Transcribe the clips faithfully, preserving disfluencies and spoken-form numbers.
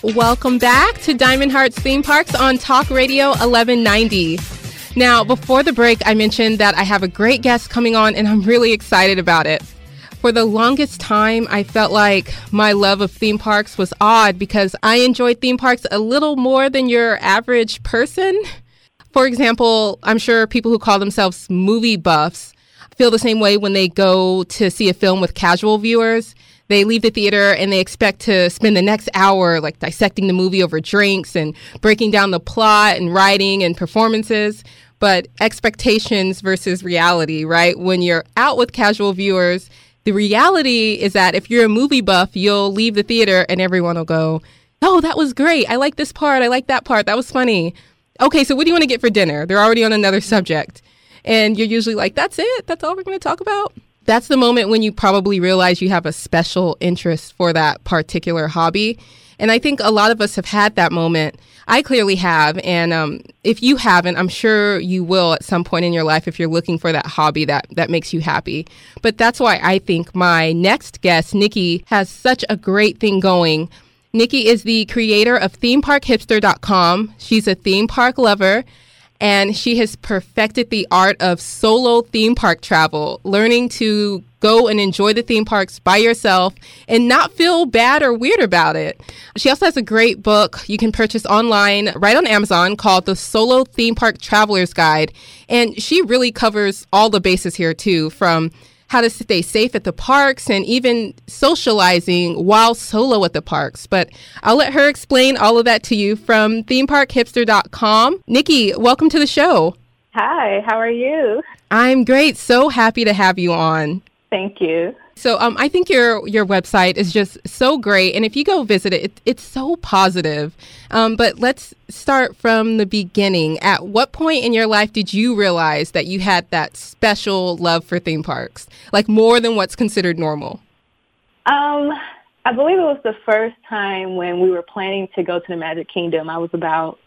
Welcome back to Diamond Hearts Theme Parks on Talk Radio eleven ninety. Now, before the break, I mentioned that I have a great guest coming on, and I'm really excited about it. For the longest time, I felt like my love of theme parks was odd because I enjoyed theme parks a little more than your average person. For example, I'm sure people who call themselves movie buffs feel the same way when they go to see a film with casual viewers. They leave the theater and they expect to spend the next hour like dissecting the movie over drinks and breaking down the plot and writing and performances. But expectations versus reality, right? When you're out with casual viewers, the reality is that if you're a movie buff, you'll leave the theater and everyone will go, oh, that was great. I like this part. I like that part. That was funny. Okay, so what do you want to get for dinner? They're already on another subject. And you're usually like, that's it? That's all we're going to talk about? That's the moment when you probably realize you have a special interest for that particular hobby. And I think a lot of us have had that moment. I clearly have. And um, if you haven't, I'm sure you will at some point in your life if you're looking for that hobby that, that makes you happy. But that's why I think my next guest, Nikki, has such a great thing going. Nikki is the creator of theme park hipster dot com. She's a theme park lover. And she has perfected the art of solo theme park travel, learning to go and enjoy the theme parks by yourself and not feel bad or weird about it. She also has a great book you can purchase online right on Amazon called The Solo Theme Park Traveler's Guide. And she really covers all the bases here, too, from how to stay safe at the parks and even socializing while solo at the parks. But I'll let her explain all of that to you from theme park hipster dot com. Nikki, welcome to the show. Hi, how are you? I'm great. So happy to have you on. Thank you. So um, I think your your website is just so great. And if you go visit it, it it's so positive. Um, but let's start from the beginning. At what point in your life did you realize that you had that special love for theme parks, like more than what's considered normal? Um, I believe it was the first time when we were planning to go to the Magic Kingdom. I was about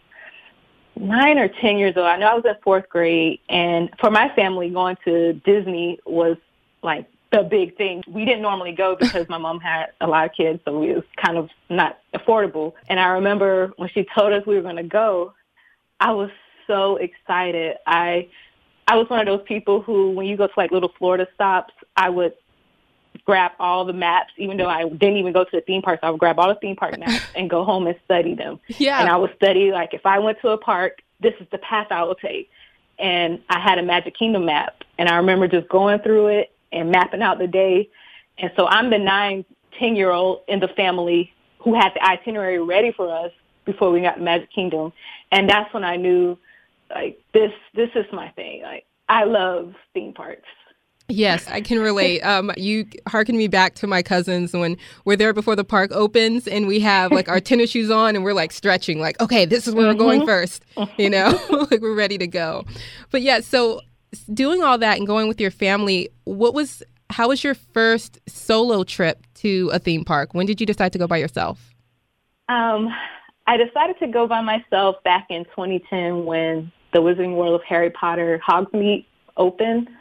nine or ten years old. I know I was in fourth grade. And for my family, going to Disney was like the big thing. We didn't normally go because my mom had a lot of kids, so it was kind of not affordable. And I remember when she told us we were going to go, I was so excited. I I was one of those people who, when you go to like little Florida stops, I would grab all the maps, even though I didn't even go to the theme parks. I would grab all the theme park maps and go home and study them. Yeah. And I would study, like, if I went to a park, this is the path I will take. And I had a Magic Kingdom map, and I remember just going through it and mapping out the day. And so I'm the nine, ten-year-old in the family who had the itinerary ready for us before we got to Magic Kingdom. And that's when I knew, like, this this is my thing. Like, I love theme parks. Yes, I can relate. Um, you hearken me back to my cousins when we're there before the park opens and we have like our tennis shoes on and we're like stretching, like, okay, this is where mm-hmm. we're going first, you know, like we're ready to go. But yeah, so doing all that and going with your family, what was, how was your first solo trip to a theme park? When did you decide to go by yourself? Um, I decided to go by myself back in twenty ten when the Wizarding World of Harry Potter Hogsmeade opened.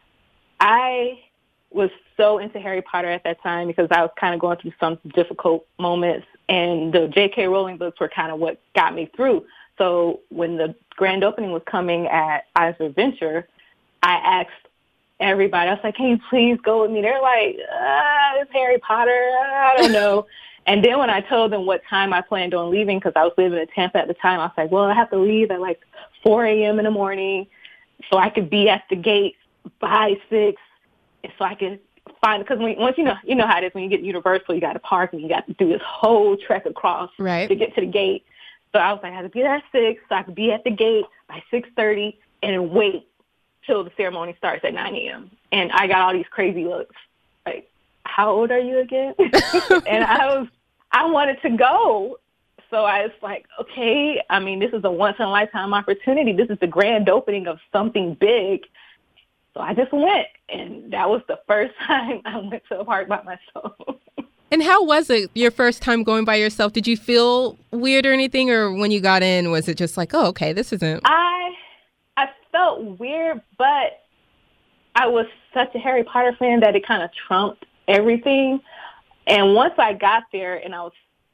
I was so into Harry Potter at that time because I was kind of going through some difficult moments, and the J K. Rowling books were kind of what got me through. So when the grand opening was coming at Islands of Adventure, I asked everybody, I was like, can you please go with me? They're like, ah, it's Harry Potter. I don't know. And then when I told them what time I planned on leaving, because I was living in Tampa at the time, I was like, well, I have to leave at like four a.m. in the morning so I could be at the gate by six, and so I could find, because when, once you know, you know how it is when you get to Universal, you got to park and you got to do this whole trek across right. to get to the gate. So I was like, I had to be there at six, so I could be at the gate by six thirty and wait till the ceremony starts at nine a.m. And I got all these crazy looks, like, how old are you again? And I was, I wanted to go. So I was like, okay, I mean, this is a once-in-a-lifetime opportunity. This is the grand opening of something big. So I just went, and that was the first time I went to a park by myself. And how was it your first time going by yourself? Did you feel weird or anything, or when you got in, was it just like, oh, okay, this isn't... I I felt weird, but I was such a Harry Potter fan that it kind of trumped everything. And once I got there and I was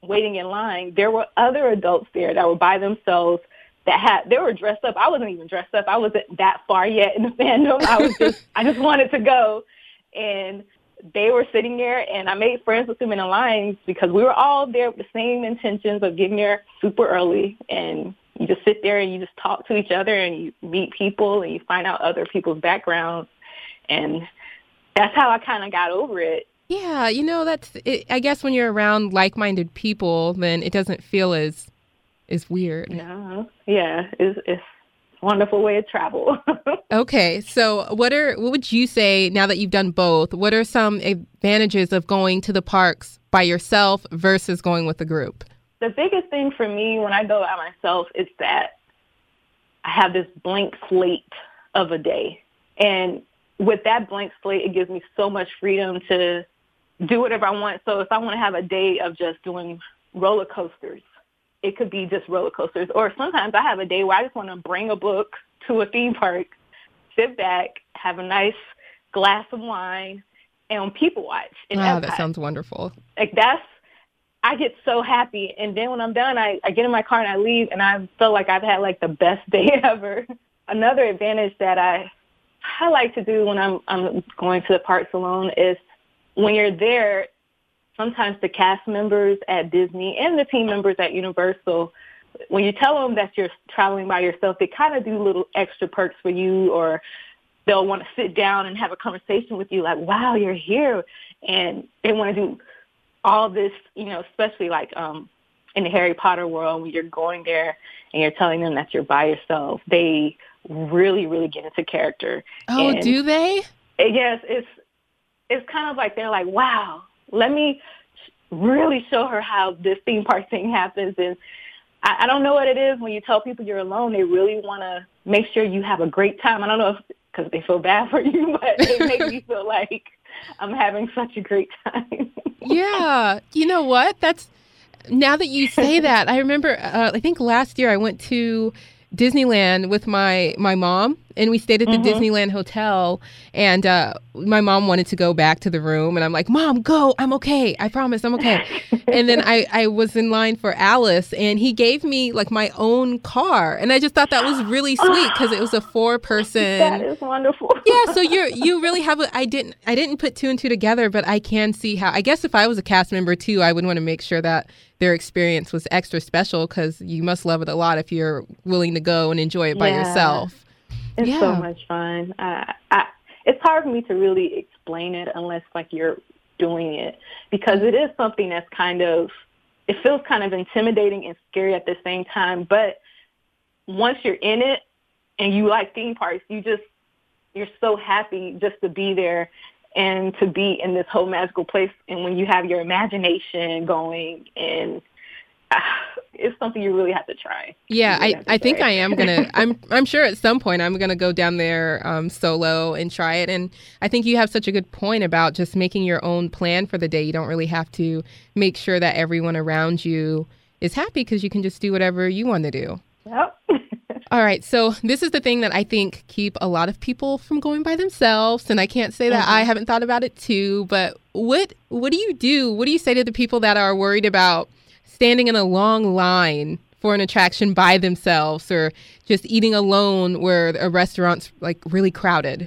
waiting in line, there were other adults there that were by themselves that had, they were dressed up. I wasn't even dressed up. I wasn't that far yet in the fandom. I was just, I just wanted to go. And they were sitting there, and I made friends with them in the lines because we were all there with the same intentions of getting there super early. And you just sit there and you just talk to each other and you meet people and you find out other people's backgrounds. And that's how I kind of got over it. Yeah, you know, that's, it, I guess when you're around like-minded people, then it doesn't feel as, as weird. No, yeah, it's, it's a wonderful way to travel. Okay, so what are, what would you say, now that you've done both, what are some advantages of going to the parks by yourself versus going with a group? The biggest thing for me when I go by myself is that I have this blank slate of a day. And with that blank slate, it gives me so much freedom to do whatever I want. So if I want to have a day of just doing roller coasters, it could be just roller coasters. Or sometimes I have a day where I just want to bring a book to a theme park, sit back, have a nice glass of wine, and people watch. Wow, that sounds wonderful. Like that's, I get so happy. And then when I'm done, I, I get in my car and I leave, and I feel like I've had like the best day ever. Another advantage that I I like to do when I'm I'm going to the parks alone is when you're there, sometimes the cast members at Disney and the team members at Universal, when you tell them that you're traveling by yourself, they kind of do little extra perks for you, or they'll want to sit down and have a conversation with you like, wow, you're here. And they want to do all this, you know, especially like um, in the Harry Potter world, when you're going there and you're telling them that you're by yourself, they really, really get into character. Oh, and do they? Yes, it's it's kind of like they're like, wow, let me really show her how this theme park thing happens. And I, I don't know what it is when you tell people you're alone. They really want to make sure you have a great time. I don't know if because they feel bad for you, but they make me feel like I'm having such a great time. Yeah. You know what? That's, now that you say that, I remember, uh, I think last year I went to Disneyland with my, my mom, and we stayed at the mm-hmm. Disneyland Hotel, and uh, my mom wanted to go back to the room, and I'm like, Mom, go, I'm okay. I promise I'm okay. And then I, I was in line for Alice, and he gave me like my own car, and I just thought that was really sweet because it was a four person. That is wonderful. Yeah, so you're you really have a, I didn't I didn't put two and two together, but I can see how, I guess if I was a cast member too, I would want to make sure that their experience was extra special, because you must love it a lot if you're willing to go and enjoy it by yeah. yourself. It's yeah. so much fun. Uh, I, it's hard for me to really explain it unless like you're doing it, because it is something that's kind of, it feels kind of intimidating and scary at the same time. But once you're in it and you like theme parks, you just, you're so happy just to be there and to be in this whole magical place. And when you have your imagination going, and uh, it's something you really have to try. Yeah, really I, I think I am gonna. I'm I'm sure at some point I'm gonna go down there um, solo and try it. And I think you have such a good point about just making your own plan for the day. You don't really have to make sure that everyone around you is happy, because you can just do whatever you want to do. Yep. All right. So this is the thing that I think keep a lot of people from going by themselves. And I can't say that mm-hmm. I haven't thought about it too. But what what do you do? What do you say to the people that are worried about standing in a long line for an attraction by themselves, or just eating alone where a restaurant's like really crowded?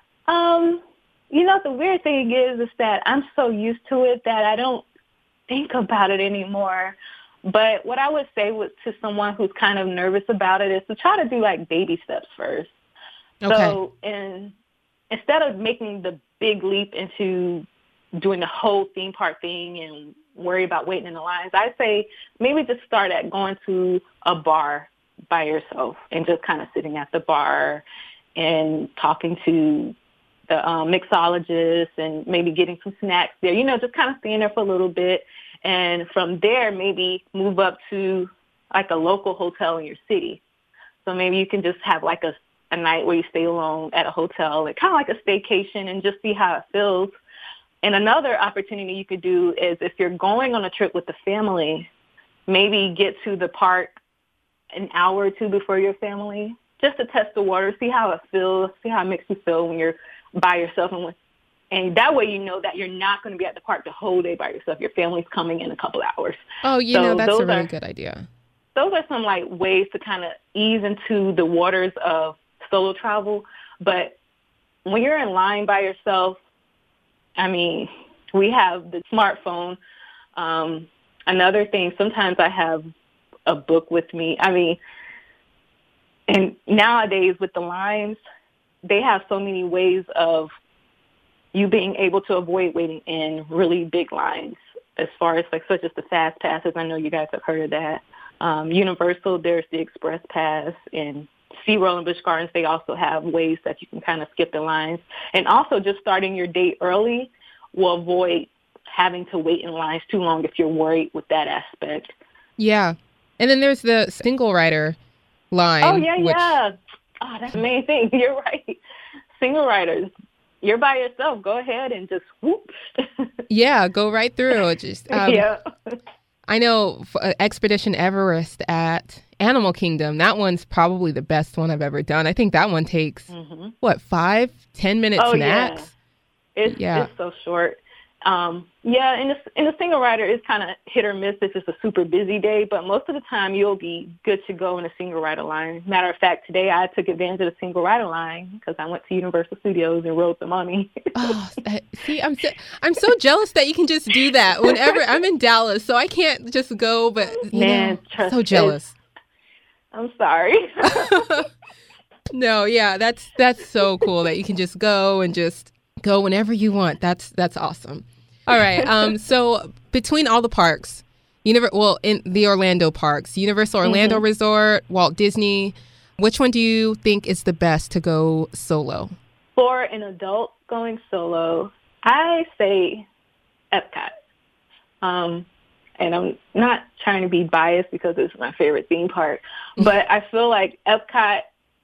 Um, you know, the weird thing is, is that I'm so used to it that I don't think about it anymore. But what I would say with, to someone who's kind of nervous about it is to try to do like baby steps first. Okay. So in, instead of making the big leap into doing the whole theme park thing and worry about waiting in the lines, I say maybe just start at going to a bar by yourself and just kind of sitting at the bar and talking to the um, mixologist and maybe getting some snacks there, you know, just kind of staying there for a little bit. And from there, maybe move up to like a local hotel in your city. So maybe you can just have like a, a night where you stay alone at a hotel, like kind of like a staycation, and just see how it feels. And another opportunity you could do is if you're going on a trip with the family, maybe get to the park an hour or two before your family, just to test the water, see how it feels, see how it makes you feel when you're by yourself. And when, And that way you know that you're not going to be at the park the whole day by yourself. Your family's coming in a couple hours. Oh, you so know, that's a really are, good idea. Those are some like ways to kind of ease into the waters of solo travel. But when you're in line by yourself, I mean, we have the smartphone. Um, another thing, sometimes I have a book with me. I mean, and nowadays with the lines, they have so many ways of you being able to avoid waiting in really big lines as far as like such as the fast passes. I know you guys have heard of that. Um, Universal, there's the Express Pass, and SeaWorld and Busch Gardens, they also have ways that you can kind of skip the lines. And also just starting your day early will avoid having to wait in lines too long if you're worried with that aspect. Yeah. And then there's the single rider line. Oh, yeah, which... yeah. Oh, that's the main thing. You're right. Single riders. You're by yourself. Go ahead and just whoop. Yeah, go right through. It just um, yeah. I know uh, Expedition Everest at Animal Kingdom. That one's probably the best one I've ever done. I think that one takes mm-hmm. what five, ten minutes oh, max. Yeah. It's yeah. it's so short. Um, yeah, and the, and the single rider is kind of hit or miss if it's a super busy day, but most of the time you'll be good to go in a single rider line. Matter of fact, today I took advantage of the single rider line because I went to Universal Studios and rode the Mummy. Oh, see, I'm so, I'm so jealous that you can just do that whenever I'm in Dallas, so I can't just go. But you man, know, trust so jealous. I'm sorry. No, yeah, that's that's so cool that you can just go and just. Go whenever you want. That's that's awesome. All right. Um. So between all the parks, Univer- well, in the Orlando parks, Universal Orlando mm-hmm. Resort, Walt Disney, which one do you think is the best to go solo? For an adult going solo, I say Epcot. Um, and I'm not trying to be biased because it's my favorite theme park, but I feel like Epcot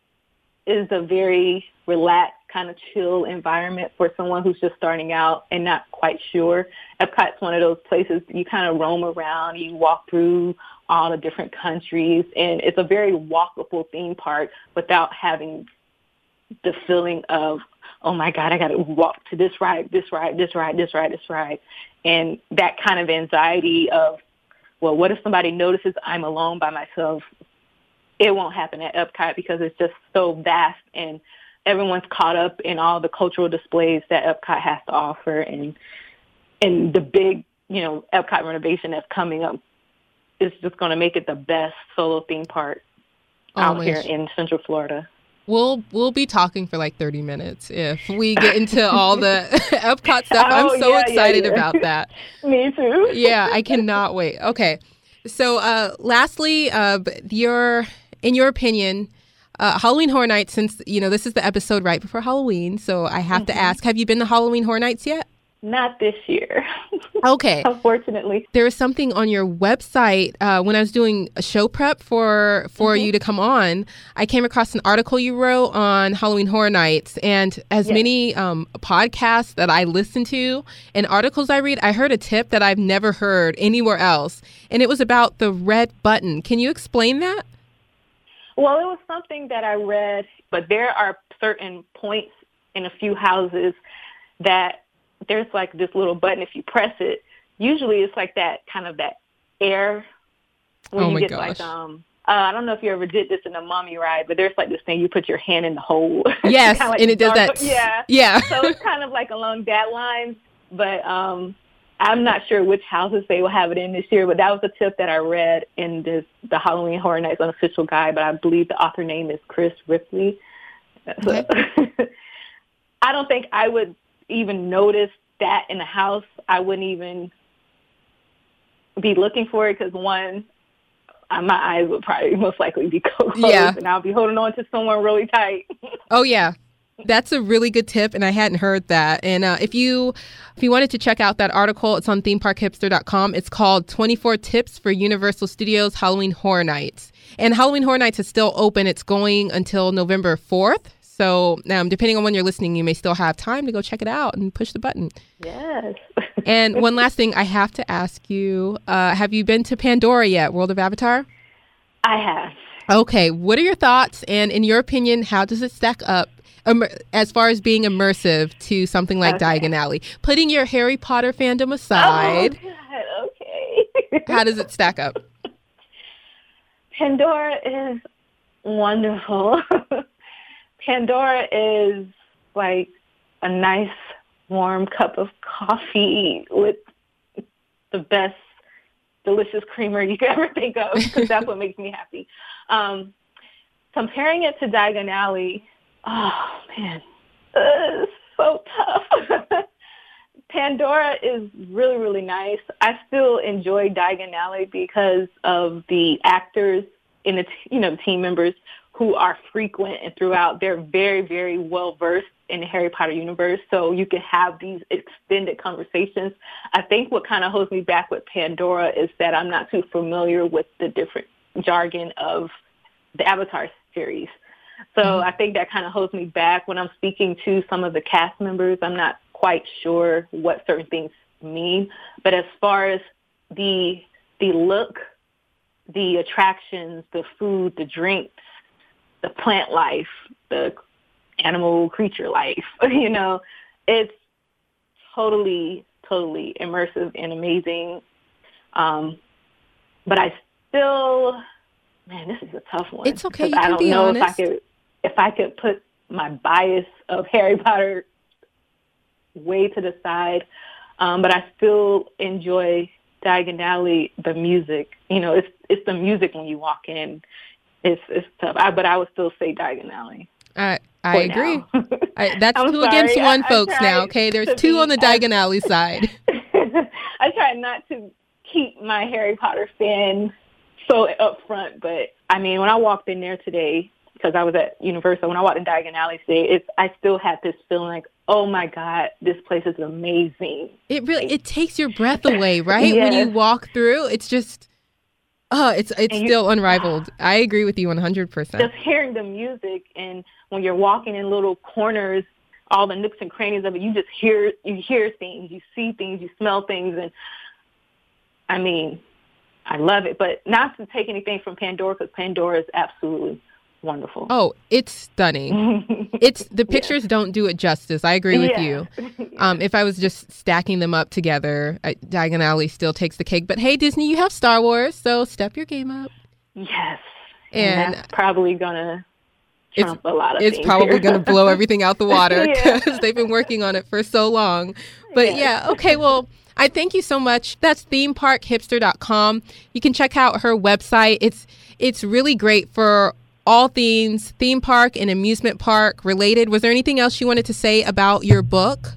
is a very relaxed, kind of chill environment for someone who's just starting out and not quite sure. Epcot's one of those places you kind of roam around, you walk through all the different countries, and it's a very walkable theme park without having the feeling of, oh my God, I got to walk to this ride, this ride, this ride, this ride, this ride. And that kind of anxiety of, well, what if somebody notices I'm alone by myself? It won't happen at Epcot because it's just so vast and everyone's caught up in all the cultural displays that Epcot has to offer, and and the big, you know, Epcot renovation that's coming up is just going to make it the best solo theme park oh, out here sh- in Central Florida. We'll we'll be talking for like thirty minutes if we get into all the Epcot stuff. Oh, I'm so yeah, excited yeah, yeah. about that. Me too. Yeah, I cannot wait. Okay, so uh, lastly, uh, your in your opinion. Uh, Halloween Horror Nights, since, you know, this is the episode right before Halloween, so I have mm-hmm. to ask, have you been to Halloween Horror Nights yet? Not this year. Okay. Unfortunately. There was something on your website uh, when I was doing a show prep for, for mm-hmm. you to come on. I came across an article you wrote on Halloween Horror Nights, and as yes. many um, podcasts that I listen to and articles I read, I heard a tip that I've never heard anywhere else, and it was about the red button. Can you explain that? Well, it was something that I read, but there are certain points in a few houses that there's like this little button. If you press it, usually it's like that kind of that air when oh you my get gosh. like, um, uh, I don't know if you ever did this in a Mummy ride, but there's like this thing, you put your hand in the hole. Yes, like and it does dark, that. Yeah. Yeah. So it's kind of like along that line, but um, I'm not sure which houses they will have it in this year, but that was a tip that I read in this the Halloween Horror Nights unofficial guide, but I believe the author name is Chris Ripley. Okay. So, I don't think I would even notice that in the house. I wouldn't even be looking for it because, one, uh, my eyes would probably most likely be closed, yeah. and I'll be holding on to someone really tight. Oh, yeah. That's a really good tip, and I hadn't heard that. And uh, if you if you wanted to check out that article, it's on theme park hipster dot com. It's called twenty-four Tips for Universal Studios Halloween Horror Nights. And Halloween Horror Nights is still open. It's going until November fourth. So um, depending on when you're listening, you may still have time to go check it out and push the button. Yes. And one last thing I have to ask you, uh, have you been to Pandora yet, World of Avatar? I have. Okay. What are your thoughts? And in your opinion, how does it stack up um, as far as being immersive to something like Okay. Diagon Alley. Putting your Harry Potter fandom aside, Oh, God, okay. how does it stack up? Pandora is wonderful. Pandora is like a nice, warm cup of coffee with the best, delicious creamer you could ever think of, because that's what makes me happy. Um, comparing it to Diagon Alley, oh, man, uh, it's so tough. Pandora is really, really nice. I still enjoy Diagon Alley because of the actors and the t- you know the team members who are frequent and throughout. They're very, very well versed in the Harry Potter universe, so you can have these extended conversations. I think what kind of holds me back with Pandora is that I'm not too familiar with the different jargon of the Avatar series. So mm-hmm. I think that kind of holds me back when I'm speaking to some of the cast members. I'm not quite sure what certain things mean, but as far as the the look, the attractions, the food, the drinks, the plant life, the animal creature life, you know, it's totally, totally immersive and amazing. Um, but I still, man, this is a tough one. It's okay. You I can don't be know honest. if I could, if I could put my bias of Harry Potter way to the side. Um, but I still enjoy Diagon Alley, the music. You know, it's it's the music when you walk in. It's it's tough. I, but I would still say Diagon Alley. I I agree. I, that's I'm two sorry. against one, I, I folks. Now, okay, there's two on the Diagon Alley side. I try not to keep my Harry Potter fan so up front, but I mean, when I walked in there today, because I was at Universal, when I walked in Diagon Alley today, it's I still had this feeling like, oh my God, this place is amazing. It really it takes your breath away, right? Yes. When you walk through, it's just. Oh, it's it's you, still unrivaled. I agree with you one hundred percent. Just hearing the music, and when you're walking in little corners, all the nooks and crannies of it, you just hear you hear things, you see things, you smell things, and I mean, I love it. But not to take anything from Pandora, because Pandora is absolutely wonderful. Oh, it's stunning. It's the pictures yeah. don't do it justice. I agree with yeah. you. Um, if I was just stacking them up together, I, Diagon Alley still takes the cake. But hey, Disney, you have Star Wars, so step your game up. Yes, and, and that's probably gonna trump it's, a lot of it's things. probably gonna blow everything out the water because yeah. they've been working on it for so long. But yes. yeah, okay, well. I thank you so much. That's theme park hipster dot com. You can check out her website. It's it's really great for all things theme park and amusement park related. Was there anything else you wanted to say about your book?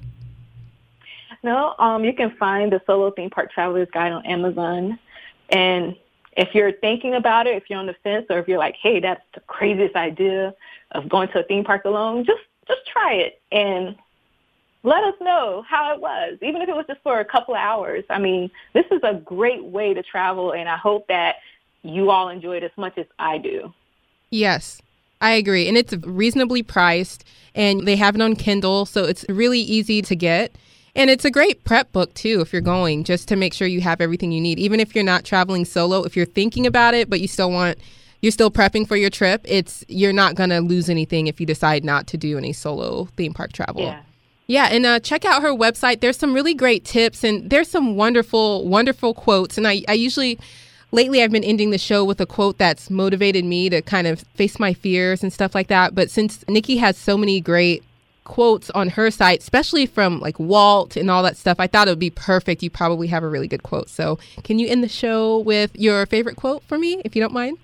No, um, you can find the Solo Theme Park Traveler's Guide on Amazon. And if you're thinking about it, if you're on the fence, or if you're like, hey, that's the craziest idea of going to a theme park alone, just just try it and let us know how it was, even if it was just for a couple of hours. I mean, this is a great way to travel, and I hope that you all enjoy it as much as I do. Yes, I agree. And it's reasonably priced, and they have it on Kindle, so it's really easy to get. And it's a great prep book, too, if you're going, just to make sure you have everything you need. Even if you're not traveling solo, if you're thinking about it, but you still want, you're still prepping for your trip, it's you're not going to lose anything if you decide not to do any solo theme park travel. Yeah. Yeah, and uh, check out her website. There's some really great tips, and there's some wonderful, wonderful quotes. And I, I usually, lately I've been ending the show with a quote that's motivated me to kind of face my fears and stuff like that. But since Nikki has so many great quotes on her site, especially from like Walt and all that stuff, I thought it would be perfect. You probably have a really good quote. So can you end the show with your favorite quote for me, if you don't mind?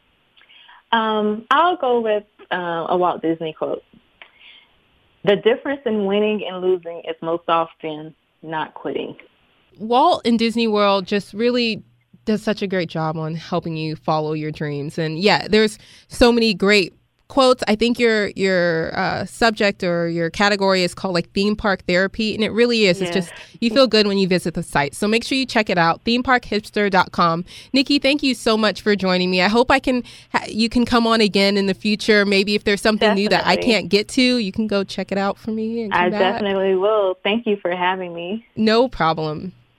Um, I'll go with uh, a Walt Disney quote. The difference in winning and losing is most often not quitting. Walt in Disney World just really does such a great job on helping you follow your dreams. And yeah, there's so many great quotes. I think your your uh, subject or your category is called like theme park therapy, and it really is. Yeah. It's just you feel good when you visit the site. So make sure you check it out, theme park hipster dot com. Nikki, thank you so much for joining me. I hope I can ha- you can come on again in the future. Maybe if there's something Definitely. new that I can't get to, you can go check it out for me. And come I back. definitely will. Thank you for having me. No problem.